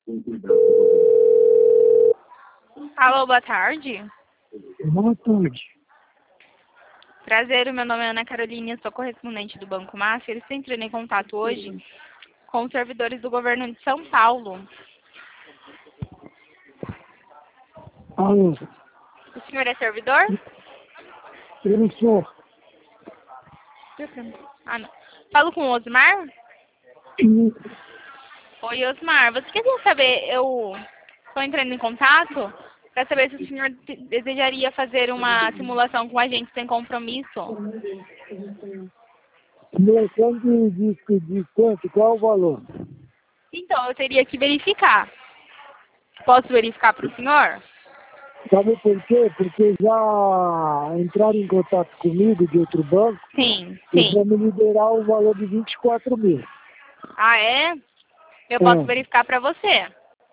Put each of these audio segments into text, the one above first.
Alô, boa tarde. Boa tarde. Prazer, meu nome é Ana Carolina, sou correspondente do Banco Mafra. Eles estão entrando em contato hoje com os servidores do governo de São Paulo. Alô, O senhor é servidor? eu não sou. Ah, não. Falo com o Osmar? Oi, Osmar. Você queria saber, eu estou entrando em contato para saber se o senhor desejaria fazer uma simulação com a gente sem compromisso. Simulação de quanto? Qual o valor? Então, eu teria que verificar. Posso verificar para o senhor? Sabe por quê? Porque já entraram em contato comigo de outro banco Sim, e sim. vão me liberar o valor de 24 mil. Ah, é? Eu posso É. verificar para você.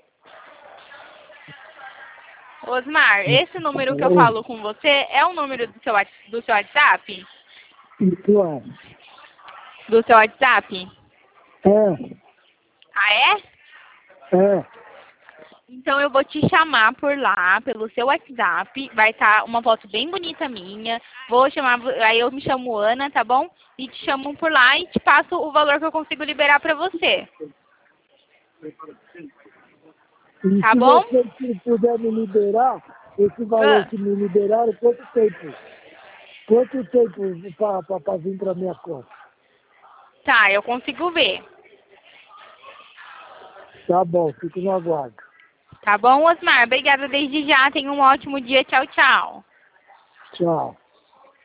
Osmar, esse número que eu falo com você é o número do seu WhatsApp? Isso é. Do seu WhatsApp? É. Ah, é? É. Então eu vou te chamar por lá, pelo seu WhatsApp. Vai estar uma foto bem bonita minha. Vou chamar, aí eu me chamo Ana, tá bom? E te chamo por lá e te passo o valor que eu consigo liberar pra você. E Tá se bom? você puder me liberar, esse valor Ah, que me liberaram, quanto tempo? Quanto tempo para vir para minha conta? tá, eu consigo ver. Tá bom, fico no aguardo. Tá bom, Osmar? Obrigada desde já. Tenha um ótimo dia. Tchau, tchau. Tchau.